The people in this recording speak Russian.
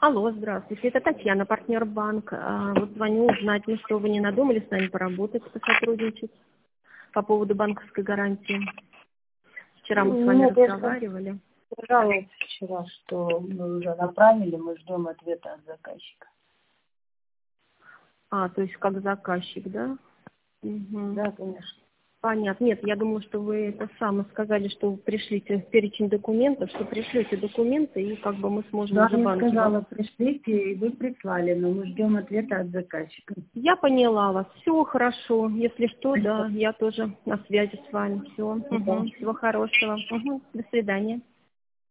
Алло, здравствуйте. Это Татьяна, партнер банк. Вот звоню узнать, ну что, вы не надумали с нами поработать, посотрудничать по поводу банковской гарантии? Вчера мы с вами Нет, разговаривали. Я жаловалась вчера, что мы уже направили, мы ждем ответа от заказчика. То есть как заказчик, да? Угу. Да, конечно. Понятно. Нет, я думала, что вы это самое сказали, что вы пришлите перечень документов, что пришлете документы, и как бы мы сможем Да, уже я банки. сказала, пришлите, и вы прислали, но мы ждем ответа от заказчика. Я поняла вас. Все хорошо. Если что, да, я тоже на связи с вами. Все. Да. Всего хорошего. До свидания.